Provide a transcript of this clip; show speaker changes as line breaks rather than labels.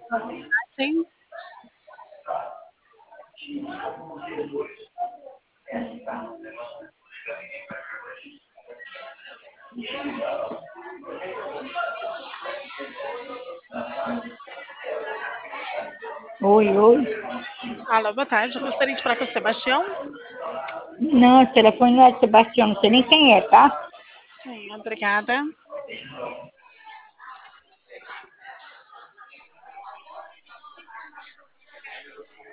Sim.
Oi, oi.
Alô, boa tarde. Eu gostaria de falar com o Sebastião.
Não, esse telefone não é de Sebastião, não sei nem quem é, tá?
Sim, obrigada.